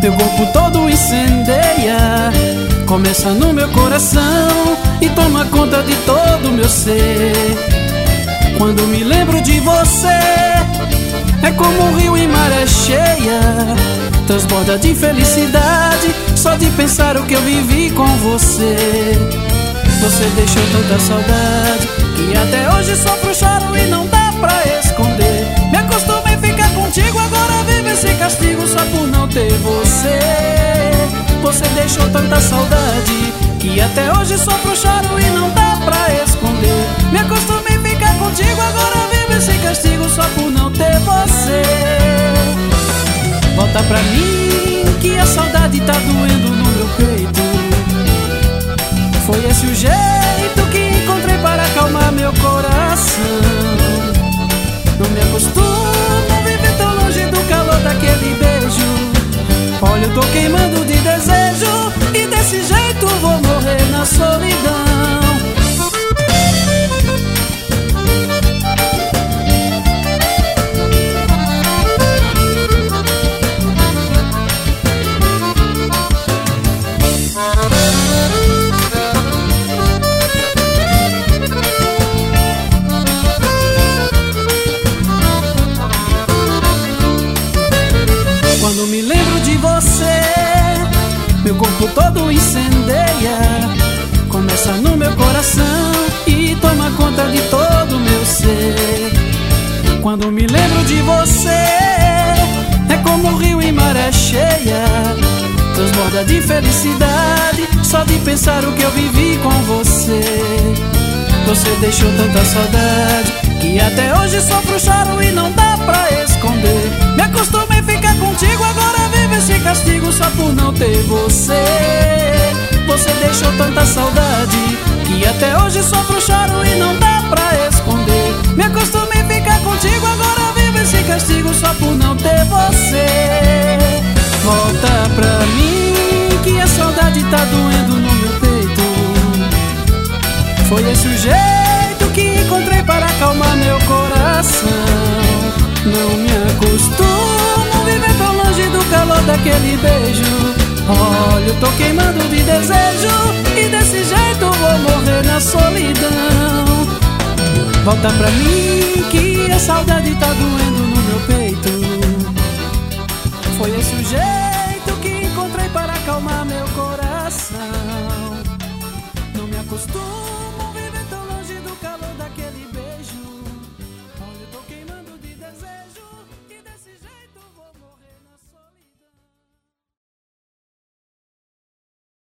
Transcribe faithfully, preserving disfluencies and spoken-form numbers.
teu corpo todo incendeia, começa no meu coração e toma conta de todo o meu ser. Quando me lembro de você, é como um rio em maré cheia, transborda de felicidade só de pensar o que eu vivi com você. Você deixou tanta saudade que até hoje sofro, choro e não dá pra esconder. Me acostumei a ficar contigo, agora vivo esse castigo só por não ter você. Você deixou tanta saudade que até hoje sofro, choro e não dá pra esconder. Me acostumei a ficar contigo, agora vivo esse castigo só por não ter você. Volta pra mim que a saudade tá doendo no meu peito. Foi esse o jeito que encontrei para acalmar meu coração. Não me acostumo a viver tão longe do calor daquele beijo. Olha, eu tô queimando de desejo e desse jeito vou morrer na solidão. Quando me lembro de você, meu corpo todo incendeia, começa no meu coração e toma conta de todo o meu ser. Quando me lembro de você, é como um rio em maré cheia, transborda de felicidade só de pensar o que eu vivi com você. Você deixou tanta saudade que até hoje sofro, choro e não dá pra esconder. Me acostumei a ficar contigo, agora vivo esse castigo só por não ter você. Você deixou tanta saudade que até hoje sofro, choro e não dá pra esconder. Me acostumei a ficar contigo, agora vivo esse castigo só por não ter você. Volta pra mim que a saudade tá doendo no meu peito. Foi esse o jeito que encontrei para acalmar meu coração. Não me acostumo a viver tão longe do calor daquele beijo. Olha, eu tô queimando de desejo e desse jeito vou morrer na solidão. Volta pra mim que a saudade tá doendo